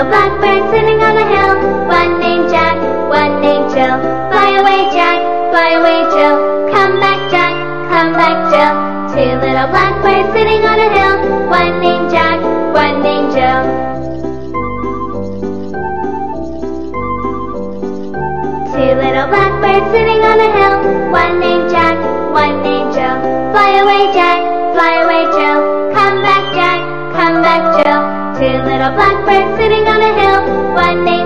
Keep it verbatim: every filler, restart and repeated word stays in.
little blackbirds sitting on a hill. One named Jack, one named Jill. Fly away, Jack, fly away, Jill. Come back, Jack, come back, Jill. Two little blackbirds sitting on a hill. One named Jack, one named Jill. Two little blackbirds sitting on a hill. One named Jack, one named Jill. Fly away, Jack, fly away, Jill. Come back, Jack, come back, Jill. Two little blackbirds sitting on a hill. One named